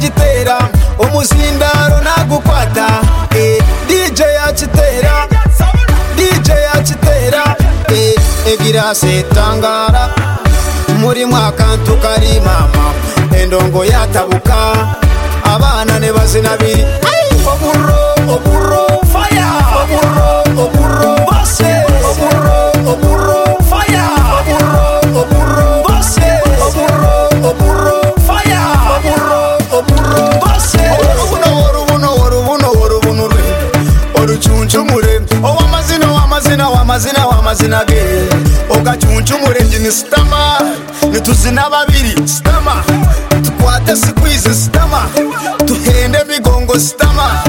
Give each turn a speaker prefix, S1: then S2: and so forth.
S1: yagitera umuzindaro nagukwata DJ yakitera DJ yakitera egira setangara muri mwakantu kari mama endongo yatabuka abana ne bazinabiri oburo fire oburo bose oburo fire oburo bose oburo fire oburo bose orubuno oruchunchumure wamazina ge ogachunchumure njini stama nituzina babiri stama tukwate sikwize stama tuhende migongo stama